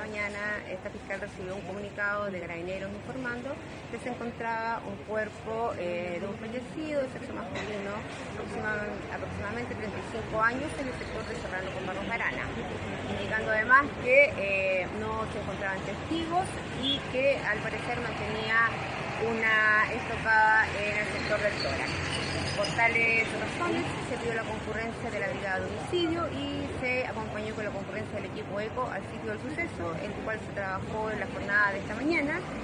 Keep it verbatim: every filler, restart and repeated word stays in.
mañana esta fiscal recibió un comunicado de Carabineros informando que se encontraba un cuerpo eh, de un fallecido de sexo masculino, aproximadamente treinta y cinco años, en el sector de Serrano con Barros Arana, indicando además que eh, no se encontraban testigos y que al parecer mantenía una estocada en el sector del tórax. Por tales razones se pidió la concurrencia de la brigada de homicidio y se acompañó con la concurrencia del equipo ECO al sitio del suceso, el cual se trabajó en la jornada de esta mañana.